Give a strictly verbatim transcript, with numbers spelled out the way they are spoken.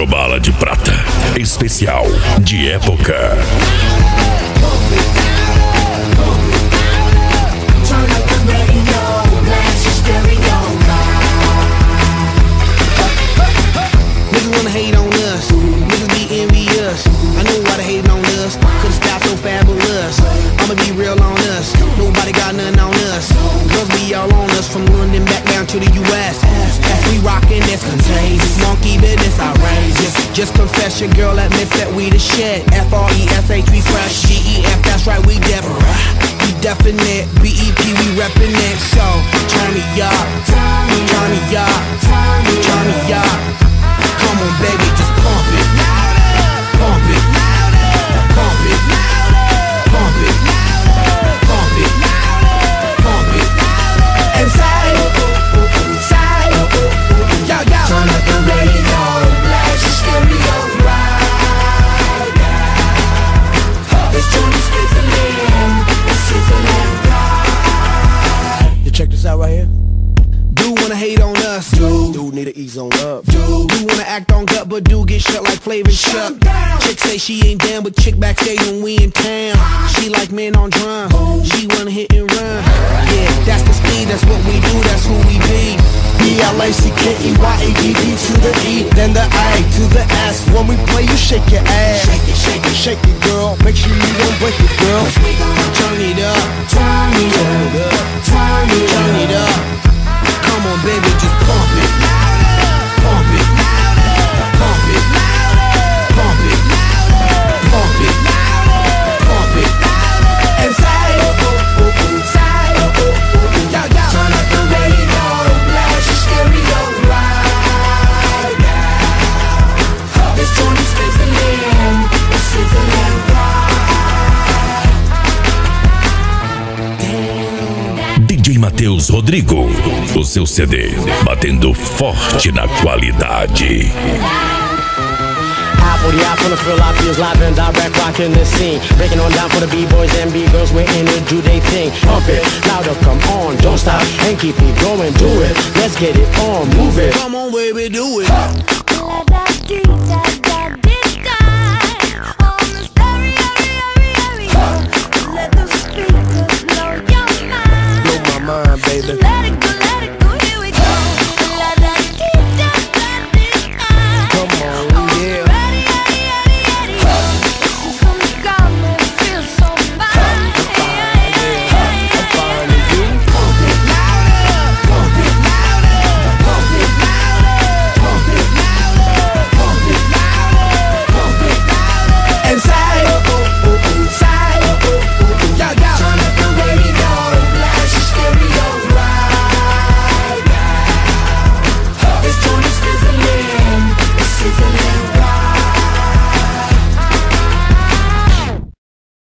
Rádio Bala de Prata. Especial de época. Niggas wanna hate on us, niggas be envious. I know why they hating on us, cause the style so fabulous. I'ma be real on us, nobody got nothing on us. Girls be all on us, from London back down to the U S As we rockin', it's contagious, monkey business outrageous. Just confess your girl admits that we the shit. F R E S H, we fresh, G E F, that's right, we different. We definite, B E P, we reppin' it. So, turn me up, turn me up, turn me up. Come on, baby, just pump it, pump it, pump it, pump it, pump it, pump it, and say, say, yo, yo. Turn up the radio, blast your stereo right now. This joint is sizzling, it's sizzling right. You check this out right here. Dude wanna hate on us, dude. Dude need to ease on up, dude. Dude wanna act on gut, but dude get shut like Flavor Chuck. Chick say she ain't down, but chick backstage when we in town. She like men on drum, she wanna hit and run. Yeah, that's the speed, that's what we do, that's who we be. B L A C K E Y A D D to the E, then the A to the S. When we play, you shake your ass. Shake it, shake it, shake it, girl. Make sure you don't break it, girl. Turn it up, turn it up, turn it up, turn it up. Come on, baby, just pump it, pump it, pump it, pump it, pump it, pump it, and say, say, yo, yo. Turn up the radio, blast your stereo right now. This joint is sizzling, it's sizzling right. D J Matheus Rodrigo, o seu C D, batendo forte na qualidade. For the eye, finna feel like feels live and direct, rocking the scene. Breaking on down for the B-boys and B-girls, we're in it, do they thing. Pump it, louder, come on, don't stop, and keep it going, do it. Let's get it on, move it. Come on, baby, do it.